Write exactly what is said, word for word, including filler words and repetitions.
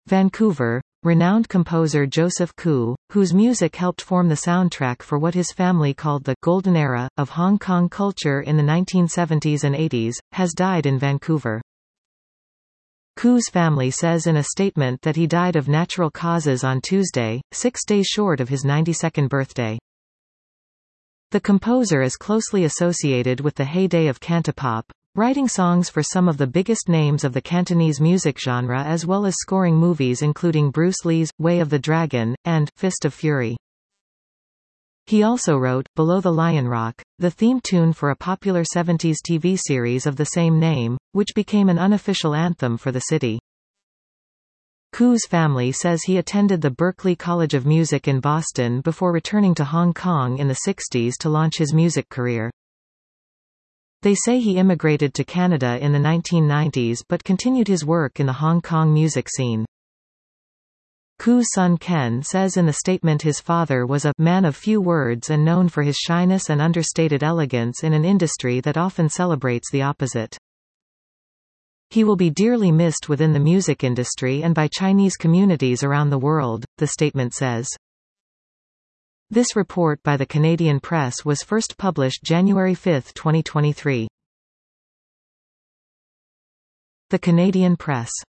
Vancouver. Renowned composer Joseph Koo, whose music helped form the soundtrack for what his family called the «golden era» of Hong Kong culture in the nineteen seventies and eighties, has died in Vancouver. Koo's family says in a statement that he died of natural causes on Tuesday, six days short of his ninety-second birthday. The composer is closely associated with the heyday of Cantopop, writing songs for some of the biggest names of the Cantonese music genre as well as scoring movies including Bruce Lee's Way of the Dragon and Fist of Fury. He also wrote Below the Lion Rock, the theme tune for a popular seventies T V series of the same name, which became an unofficial anthem for the city. Koo's family says he attended the Berklee College of Music in Boston before returning to Hong Kong in the sixties to launch his music career. They say he immigrated to Canada in the nineteen nineties but continued his work in the Hong Kong music scene. Koo's son Ken says in the statement his father was a man of few words and known for his shyness and understated elegance in an industry that often celebrates the opposite. He will be dearly missed within the music industry and by Chinese communities around the world, the statement says. This report by the Canadian Press was first published January fifth twenty twenty-three. The Canadian Press.